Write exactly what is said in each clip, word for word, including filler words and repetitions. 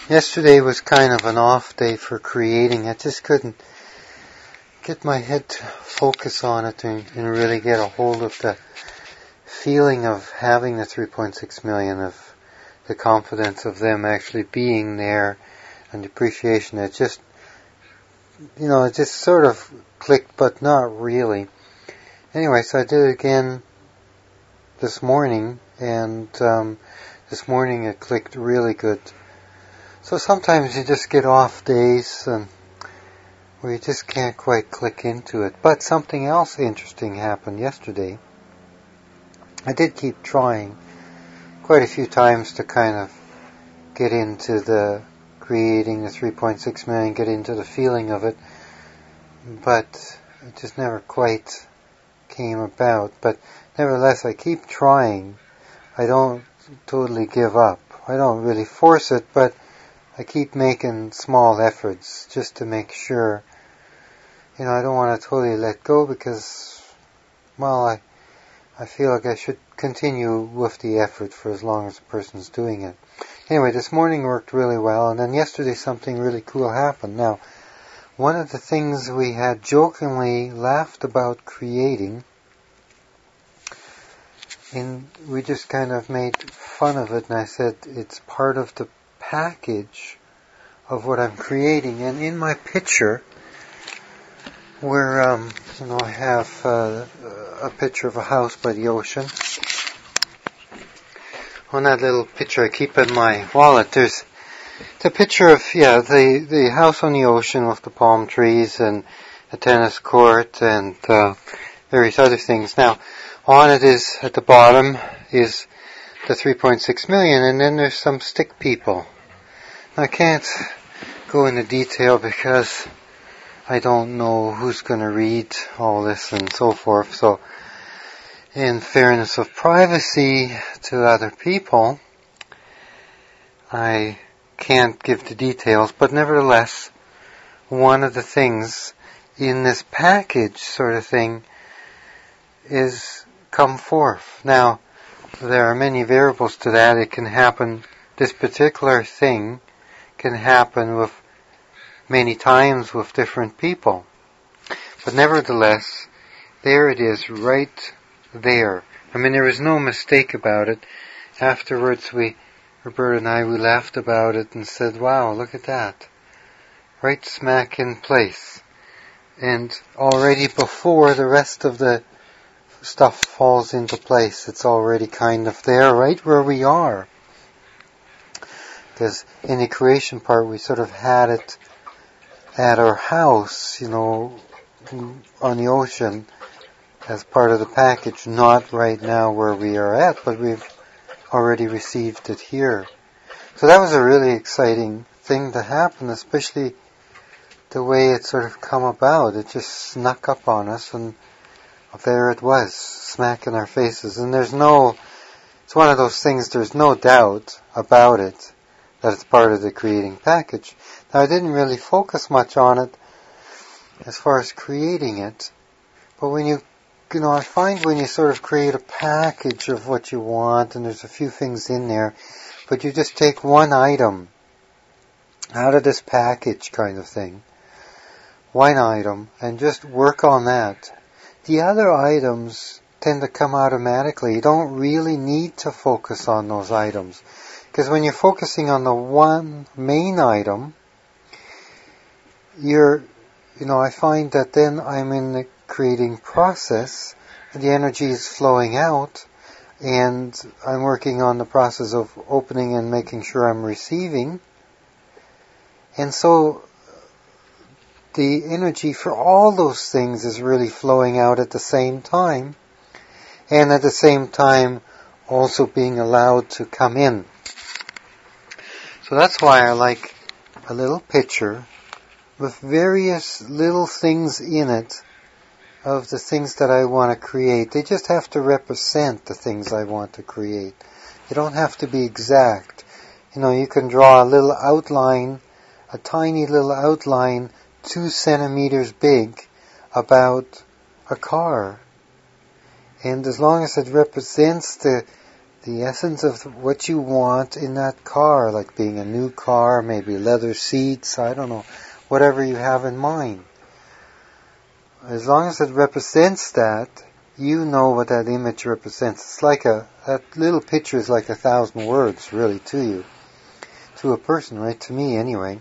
Yesterday was kind of an off day for creating. I just couldn't get my head to focus on it and, and really get a hold of the feeling of having the three point six million, of the confidence of them actually being there, and the appreciation. It just, you know, it just sort of clicked, but not really. Anyway, so I did it again this morning, and um, this morning it clicked really good. So sometimes you just get off days and where you just can't quite click into it. But something else interesting happened yesterday. I did keep trying quite a few times to kind of get into the creating the three point six million, get into the feeling of it, but it just never quite came about. But nevertheless, I keep trying. I don't totally give up. I don't really force it, but I keep making small efforts just to make sure. You know, I don't want to totally let go because, well, I I feel like I should continue with the effort for as long as the person's doing it. Anyway, this morning worked really well, and then yesterday something really cool happened. Now, one of the things we had jokingly laughed about creating, and we just kind of made fun of it, and I said it's part of the package of what I'm creating. And in my picture, where um, you know, I have uh, a picture of a house by the ocean. On that little picture I keep in my wallet, there's the picture of yeah the the house on the ocean with the palm trees and a tennis court and uh, various other things. Now, on it is at the bottom is the three point six million, and then there's some stick people. I can't go into detail because I don't know who's going to read all this and so forth. So, in fairness of privacy to other people, I can't give the details. But nevertheless, one of the things in this package sort of thing is come forth. Now, there are many variables to that. It can happen, this particular thing can happen with many times with different people. But nevertheless, there it is, right there. I mean, there was no mistake about it. Afterwards, we, Roberta and I, we laughed about it and said, wow, look at that. Right smack in place. And already before the rest of the stuff falls into place, it's already kind of there, right where we are. Because in the creation part, we sort of had it at our house, you know, on the ocean as part of the package, not right now where we are at, but we've already received it here. So that was a really exciting thing to happen, especially the way it sort of come about. It just snuck up on us, and there it was, smack in our faces. And there's no, it's one of those things, there's no doubt about it, that it's part of the creating package. Now, I didn't really focus much on it as far as creating it, but when you, you know, I find when you sort of create a package of what you want, and there's a few things in there, but you just take one item out of this package kind of thing, one item, and just work on that. The other items tend to come automatically. You don't really need to focus on those items. Because when you're focusing on the one main item, you're, you know, I find that then I'm in the creating process, the energy is flowing out, and I'm working on the process of opening and making sure I'm receiving. And so the energy for all those things is really flowing out at the same time, and at the same time also being allowed to come in. So that's why I like a little picture with various little things in it of the things that I want to create. They just have to represent the things I want to create. They don't have to be exact. You know, you can draw a little outline, a tiny little outline, two centimeters big, about a car. And as long as it represents the the essence of what you want in that car, like being a new car, maybe leather seats, I don't know, whatever you have in mind. As long as it represents that, you know what that image represents. It's like a, that little picture is like a thousand words, really, to you. To a person, right? To me, anyway.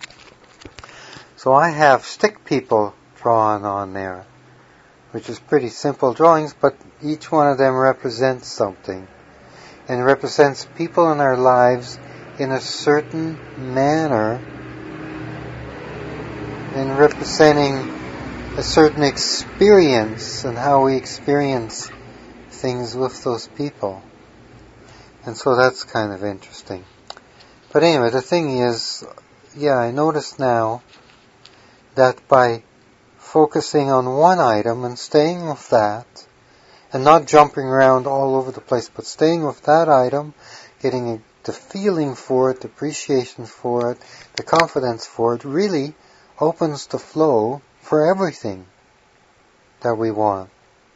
So I have stick people drawn on there, which is pretty simple drawings, but each one of them represents something. And represents people in our lives in a certain manner, and representing a certain experience and how we experience things with those people. And so that's kind of interesting. But anyway, the thing is, yeah, I notice now that by focusing on one item and staying with that, and not jumping around all over the place, but staying with that item, getting the feeling for it, the appreciation for it, the confidence for it, really opens the flow for everything that we want.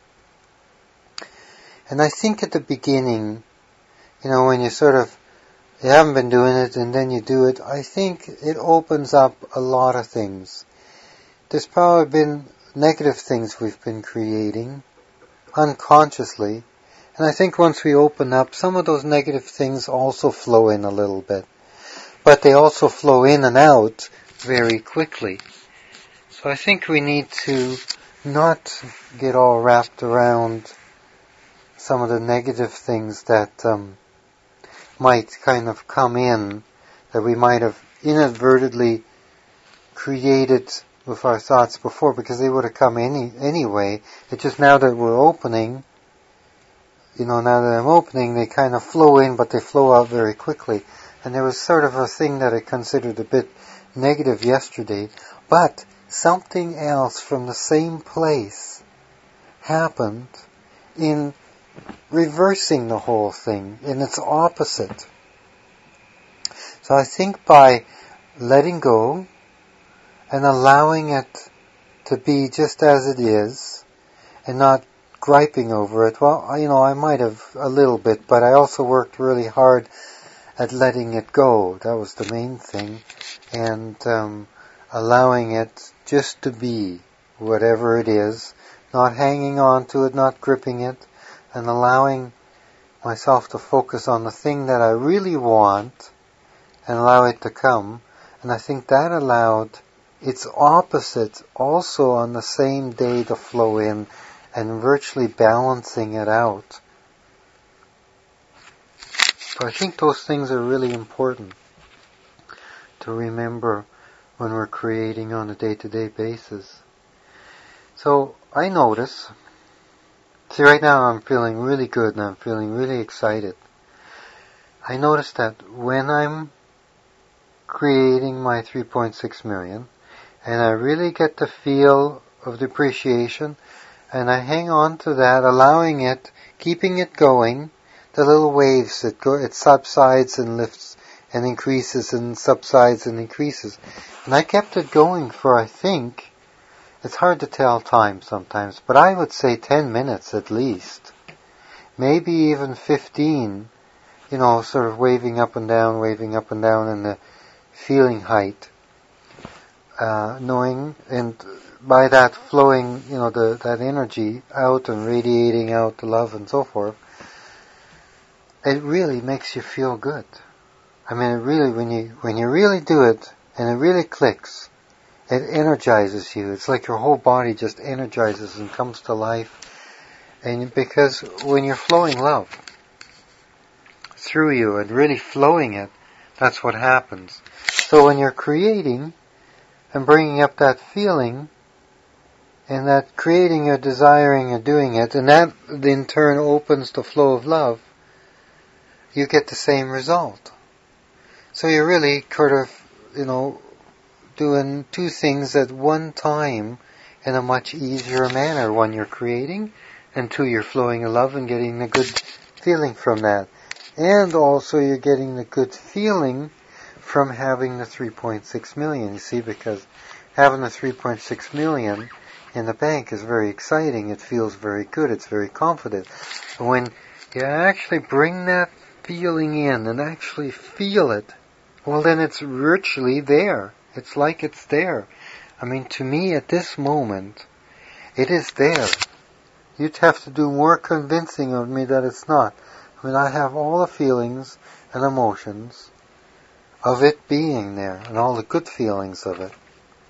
And I think at the beginning, you know, when you sort of, you haven't been doing it and then you do it, I think it opens up a lot of things. There's probably been negative things we've been creating unconsciously, and I think once we open up, some of those negative things also flow in a little bit. But they also flow in and out very quickly. So I think we need to not get all wrapped around some of the negative things that um, might kind of come in, that we might have inadvertently created with our thoughts before, because they would have come any anyway. It's just now that we're opening, you know, now that I'm opening, they kind of flow in, but they flow out very quickly. And there was sort of a thing that I considered a bit negative yesterday, but something else from the same place happened in reversing the whole thing, in its opposite. So I think by letting go and allowing it to be just as it is, and not griping over it. Well, you know, I might have a little bit, but I also worked really hard at letting it go. That was the main thing. And um, allowing it just to be whatever it is, not hanging on to it, not gripping it, and allowing myself to focus on the thing that I really want and allow it to come. And I think that allowed its opposite also on the same day to flow in, and virtually balancing it out. So I think those things are really important to remember when we're creating on a day-to-day basis. So I notice, see right now I'm feeling really good and I'm feeling really excited. I notice that when I'm creating my three point six million, and I really get the feel of the appreciation, and I hang on to that, allowing it, keeping it going, the little waves, it go, it subsides and lifts and increases and subsides and increases. And I kept it going for, I think, it's hard to tell time sometimes, but I would say ten minutes at least. Maybe even fifteen, you know, sort of waving up and down, waving up and down in the feeling height. Uh, knowing, and by that flowing, you know, the, that energy out and radiating out the love and so forth, it really makes you feel good. I mean, it really, when you, when you really do it, and it really clicks, it energizes you. It's like your whole body just energizes and comes to life. And because when you're flowing love through you and really flowing it, that's what happens. So when you're creating, and bringing up that feeling, and that creating or desiring or doing it, and that in turn opens the flow of love, you get the same result. So you're really sort of, you know, doing two things at one time in a much easier manner. One, you're creating, and two, you're flowing in love and getting a good feeling from that. And also you're getting the good feeling from having the three point six million, you see, because having the three point six million in the bank is very exciting. It feels very good. It's very confident. When you actually bring that feeling in and actually feel it, well then it's virtually there. It's like it's there. I mean, to me at this moment, it is there. You'd have to do more convincing of me that it's not. I mean, I have all the feelings and emotions of it being there, and all the good feelings of it.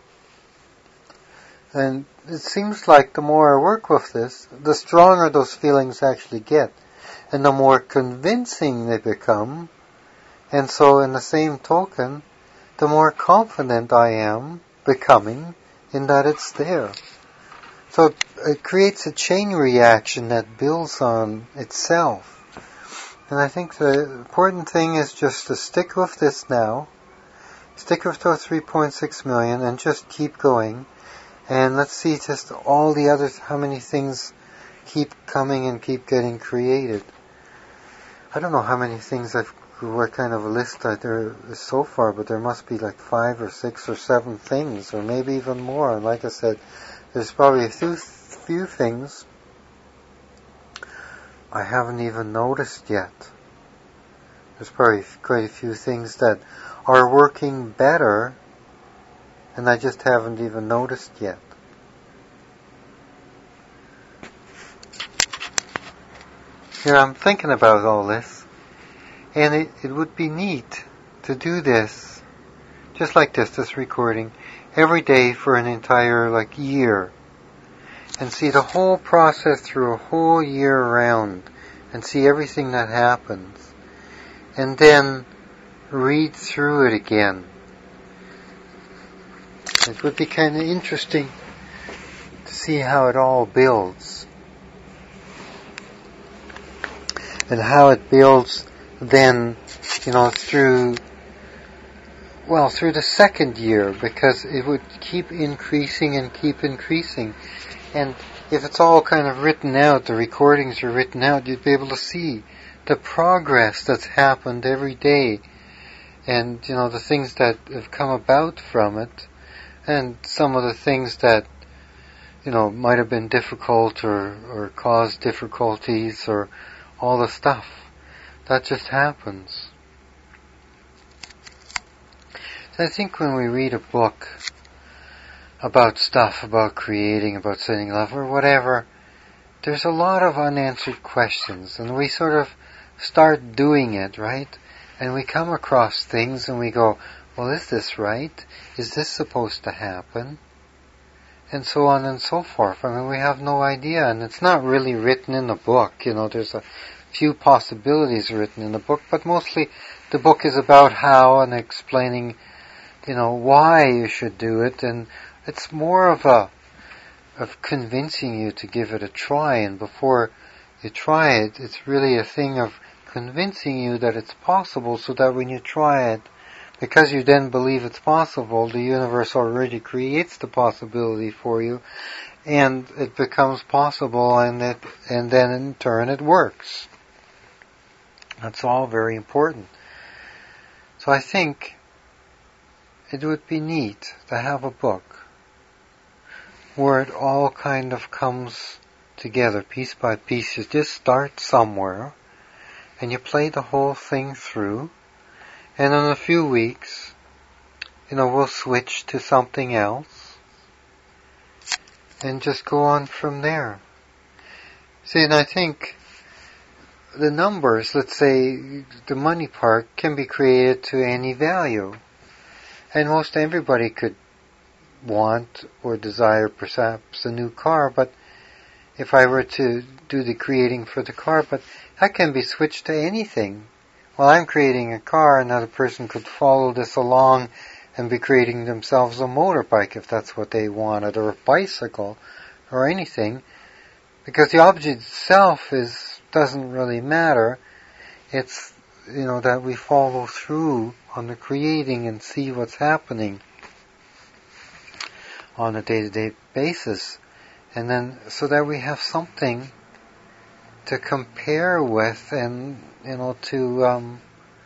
And it seems like the more I work with this, the stronger those feelings actually get, and the more convincing they become. And so in the same token, the more confident I am becoming in that it's there. So it creates a chain reaction that builds on itself. And I think the important thing is just to stick with this now, stick with those three point six million and just keep going. And let's see just all the others, how many things keep coming and keep getting created. I don't know how many things I've, what kind of a list there is so far, but there must be like five or six or seven things, or maybe even more. And like I said, there's probably a few, few things I haven't even noticed yet. There's probably quite a few things that are working better, and I just haven't even noticed yet. Here I'm thinking about all this, and it, it would be neat to do this, just like this, this recording, every day for an entire like year, and see the whole process through a whole year round, and see everything that happens, and then read through it again. It would be kind of interesting to see how it all builds, and how it builds then, you know, through, well, through the second year, because it would keep increasing and keep increasing. And if it's all kind of written out, the recordings are written out, you'd be able to see the progress that's happened every day, and, you know, the things that have come about from it, and some of the things that, you know, might have been difficult or, or caused difficulties, or all the stuff that just happens. So I think when we read a book about stuff, about creating, about setting love, or whatever, there's a lot of unanswered questions, and we sort of start doing it, right? And we come across things and we go, well, is this right? Is this supposed to happen? And so on and so forth. I mean, we have no idea, and it's not really written in the book. You know, there's a few possibilities written in the book, but mostly the book is about how and explaining, you know, why you should do it, and it's more of a of convincing you to give it a try, and before you try it, it's really a thing of convincing you that it's possible, so that when you try it, because you then believe it's possible, the universe already creates the possibility for you, and it becomes possible, and it, and then in turn it works. That's all very important. So I think it would be neat to have a book where it all kind of comes together, piece by piece. You just start somewhere, and you play the whole thing through, and in a few weeks, you know, we'll switch to something else, and just go on from there. See, and I think the numbers, let's say, the money part can be created to any value. And most everybody could want or desire perhaps a new car, but if I were to do the creating for the car, but that can be switched to anything. While I'm creating a car, another person could follow this along and be creating themselves a motorbike if that's what they wanted, or a bicycle, or anything, because the object itself is doesn't really matter. It's, you know, that we follow through on the creating and see what's happening on a day-to-day basis, and then so that we have something to compare with, and, you know, to um,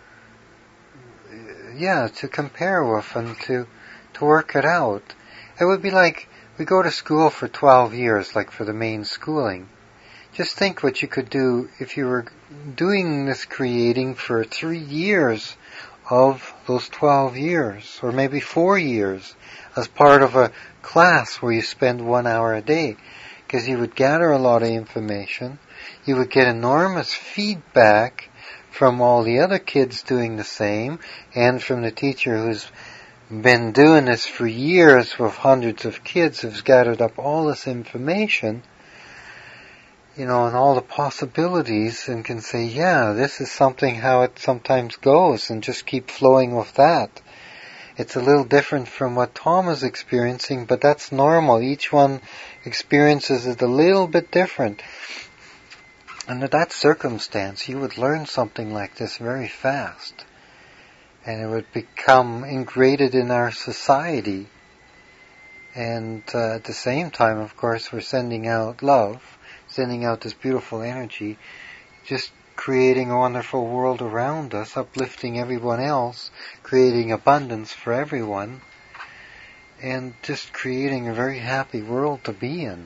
yeah, to compare with, and to to work it out. It would be like we go to school for twelve years, like for the main schooling. just think what you could do if you were doing this creating for three years of those twelve years, or maybe four years, as part of a class where you spend one hour a day. Because you would gather a lot of information, you would get enormous feedback from all the other kids doing the same, and from the teacher who's been doing this for years with hundreds of kids, who's gathered up all this information, you know, and all the possibilities, and can say, yeah, this is something how it sometimes goes, and just keep flowing with that. It's a little different from what Tom is experiencing, but that's normal. Each one experiences it a little bit different. Under that circumstance, you would learn something like this very fast. And it would become ingrained in our society. And uh, at the same time, of course, we're sending out love, sending out this beautiful energy, just creating a wonderful world around us, uplifting everyone else, creating abundance for everyone, and just creating a very happy world to be in.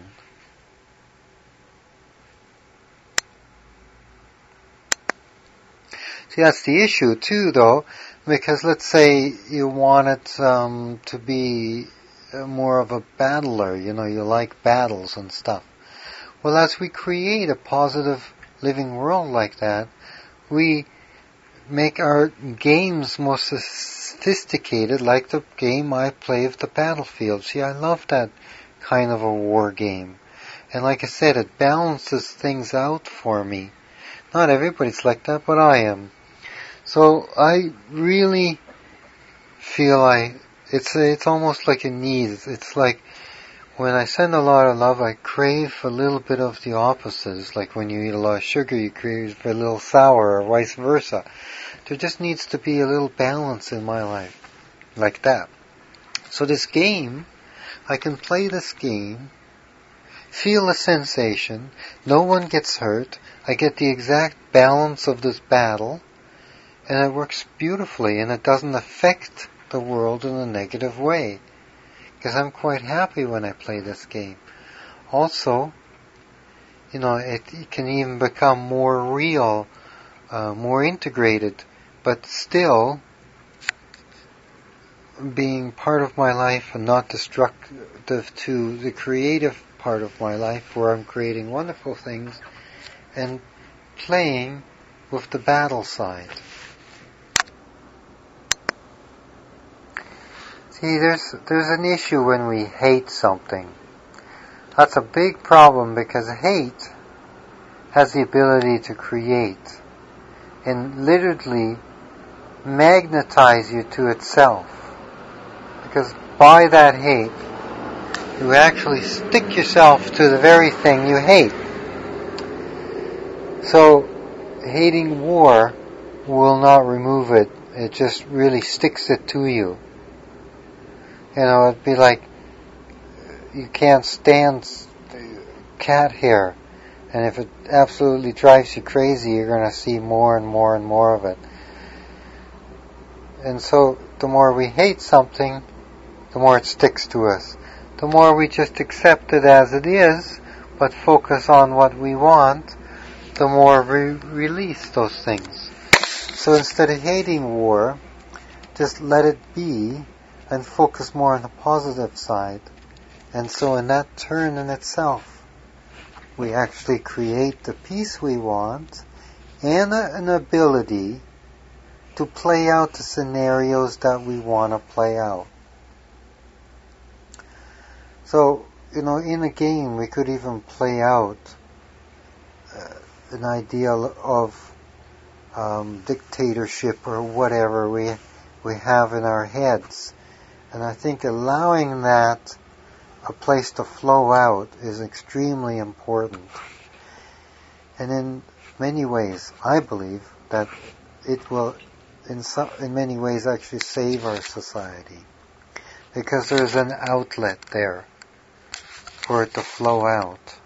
See, that's the issue too, though, because let's say you want it um, to be more of a battler, you know, you like battles and stuff. Well, as we create a positive living world like that, we make our games more sophisticated, like the game I play of the battlefield. See, I love that kind of a war game. And like I said, it balances things out for me. Not everybody's like that, but I am. So I really feel I, it's a, it's almost like a need. It's like when I send a lot of love, I crave a little bit of the opposites. Like when you eat a lot of sugar, you crave a little sour, or vice versa. There just needs to be a little balance in my life, like that. So this game, I can play this game, feel a sensation, no one gets hurt, I get the exact balance of this battle, and it works beautifully, and it doesn't affect the world in a negative way. Because I'm quite happy when I play this game. Also, you know, it, it can even become more real, uh, more integrated, but still being part of my life and not destructive to the creative part of my life, where I'm creating wonderful things and playing with the battle side. See, there's there's an issue when we hate something. That's a big problem, because hate has the ability to create and literally magnetize you to itself. Because by that hate, you actually stick yourself to the very thing you hate. So, hating war will not remove it. It just really sticks it to you. You know, it'd be like you can't stand cat hair, and if it absolutely drives you crazy, you're going to see more and more and more of it. And so, the more we hate something, the more it sticks to us. The more we just accept it as it is, but focus on what we want, the more we release those things. So instead of hating war, just let it be, and focus more on the positive side. And so in that turn in itself, we actually create the peace we want, and a, an ability to play out the scenarios that we want to play out. So, you know, in a game we could even play out uh, an ideal of um, dictatorship or whatever we we have in our heads. And I think allowing that a place to flow out is extremely important. And in many ways, I believe that it will, in some, in many ways, actually save our society, because there's an outlet there for it to flow out.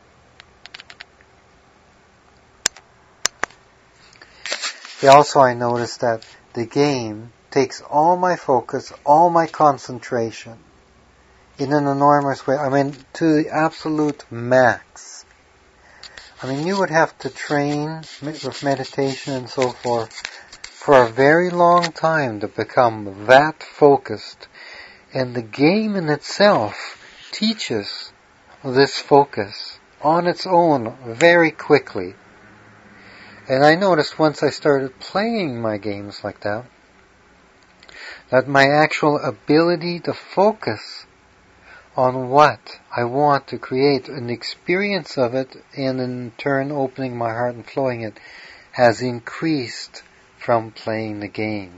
Also, I noticed that the game takes all my focus, all my concentration, in an enormous way. I mean, to the absolute max. I mean, you would have to train with meditation and so forth for a very long time to become that focused. And the game in itself teaches this focus on its own very quickly. And I noticed once I started playing my games like that, that my actual ability to focus on what I want to create, an experience of it, and in turn opening my heart and flowing it, has increased from playing the game.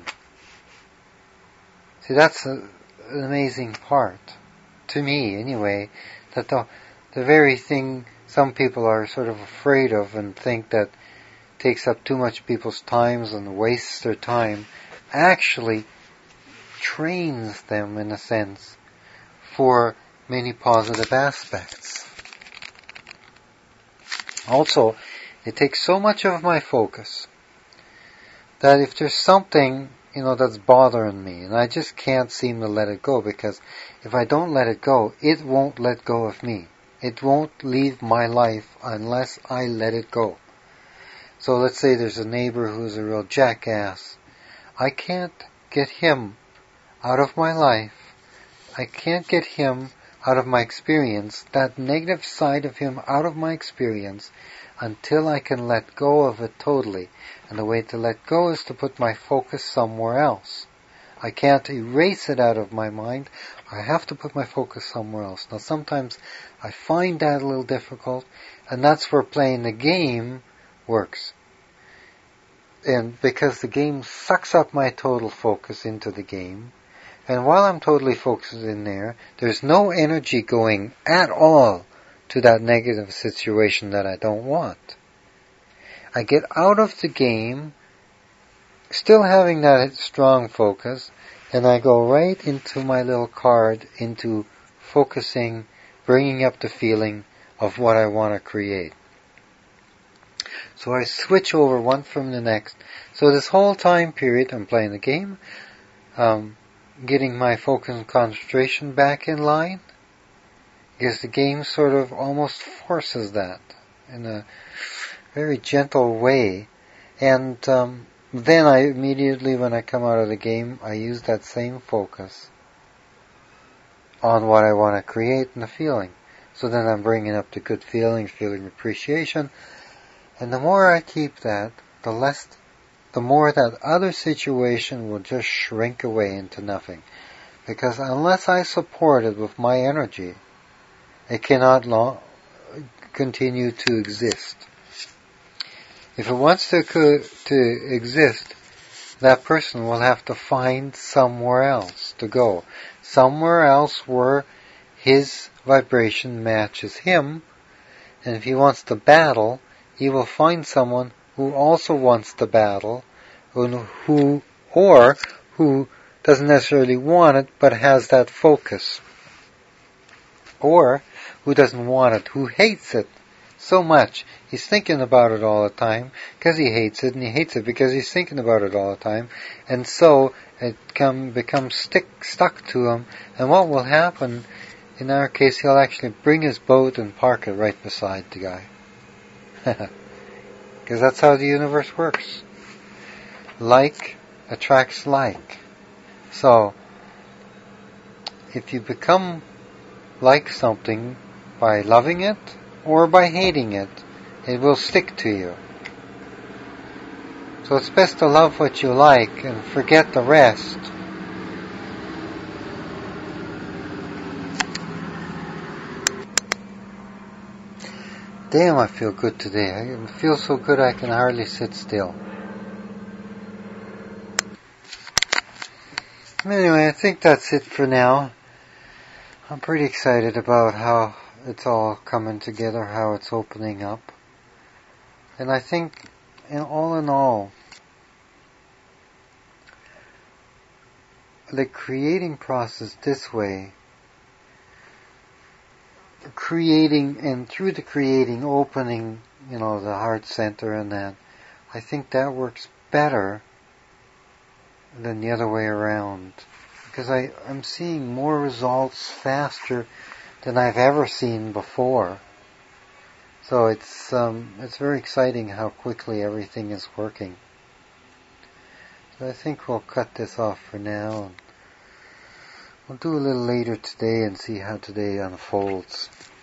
See, that's a, an amazing part, to me anyway, that the, the very thing some people are sort of afraid of and think that takes up too much people's times and wastes their time, actually trains them, in a sense, for many positive aspects. Also, it takes so much of my focus that if there's something, you know, that's bothering me, and I just can't seem to let it go, because if I don't let it go, it won't let go of me. It won't leave my life unless I let it go. So let's say there's a neighbor who's a real jackass. I can't get him out of my life. I can't get him out of my experience, that negative side of him out of my experience, until I can let go of it totally. And the way to let go is to put my focus somewhere else. I can't erase it out of my mind. I have to put my focus somewhere else. Now sometimes I find that a little difficult, and that's where playing the game works. And because the game sucks up my total focus into the game, and while I'm totally focused in there, there's no energy going at all to that negative situation that I don't want. I get out of the game, still having that strong focus, and I go right into my little card, into focusing, bringing up the feeling of what I want to create. So I switch over one from the next. So this whole time period, I'm playing the game, um, getting my focus and concentration back in line, because the game sort of almost forces that in a very gentle way. And um, then I immediately, when I come out of the game, I use that same focus on what I want to create and the feeling. So then I'm bringing up the good feelings, feeling appreciation. And the more I keep that, the less, the more that other situation will just shrink away into nothing. Because unless I support it with my energy, it cannot long, continue to exist. If it wants to, to exist, that person will have to find somewhere else to go. Somewhere else where his vibration matches him. And if he wants to battle, he will find someone who also wants to battle, who, or who doesn't necessarily want it, but has that focus. Or who doesn't want it, who hates it so much. He's thinking about it all the time because he hates it, and he hates it because he's thinking about it all the time. And so it come, becomes stick, stuck to him. And what will happen, in our case, he'll actually bring his boat and park it right beside the guy. Because that's how the universe works. Like attracts like. So, if you become like something by loving it or by hating it, it will stick to you. So it's best to love what you like and forget the rest. Damn, I feel good today. I feel so good I can hardly sit still. Anyway, I think that's it for now. I'm pretty excited about how it's all coming together, how it's opening up. And I think, in all in all, the creating process this way, creating, and through the creating, opening, you know, the heart center and that, I think that works better than the other way around. Because I, I'm seeing more results faster than I've ever seen before. So it's um, it's very exciting how quickly everything is working. So I think we'll cut this off for now. We'll do a little later today and see how today unfolds.